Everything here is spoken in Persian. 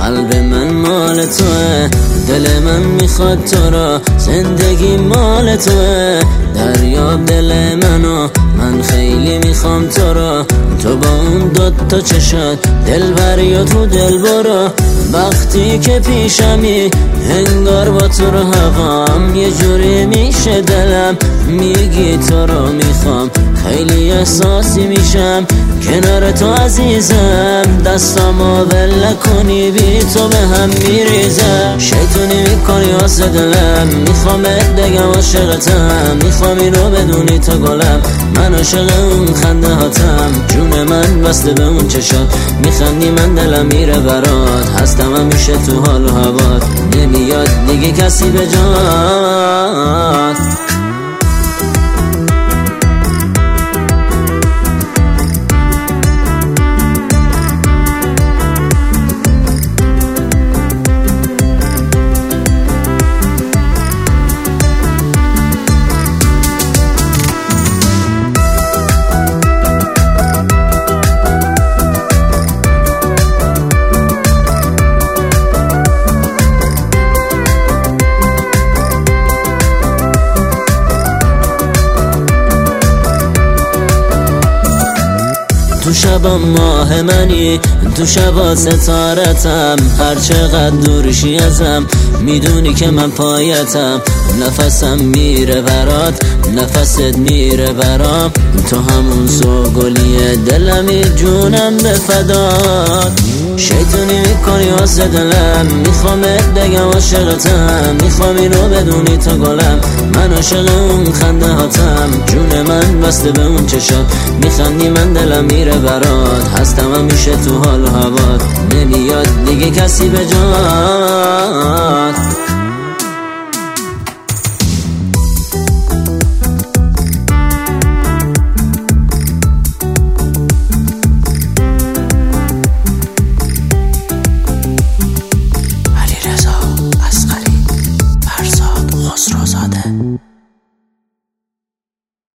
قلب من مال توه، دل من میخواد تو را، زندگی مال توه. دریاب دل منو، من خیلی میخوام تو را، تو با اون دوتا چشات دلبری و تو دل برو. وقتی که پیشمی انگار با تو رو هوام، یه جوری میشه دلم میگی تو رو میخوام. خیلی احساسی میشم کنار تو عزیزم، دستامو ول کنی بی تو به هم میریزم. شیطونی میکنی واسه دلم، میخوامت بگم عاشقتم، میخوام اینو بدونی تو گلم، من عاشق اون خنده هاتم. جون من بسته به اون چشات، میخندی من دلم میره برات، هستم همیشه تو حال و هوات، نمیاد دیگه کسی به جات. تو شبا ماه منی، تو شبا ستارتم، هر چقدر دورشی ازم میدونی که من پایتم. نفسم میره برات، نفست میره برام، تو همون سوگلیه دلمی جونم به فدات. شیطونی میکنی واسه دلم، میخوامت بگم عاشقتم، میخوام اینو بدونی تو گلم، من عاشق اون خنده هاتم. جون من بسته به اون چشات، میخندی من دلم میره برات، هستم همیشه تو حال و هوات، نمیاد دیگه کسی به جات.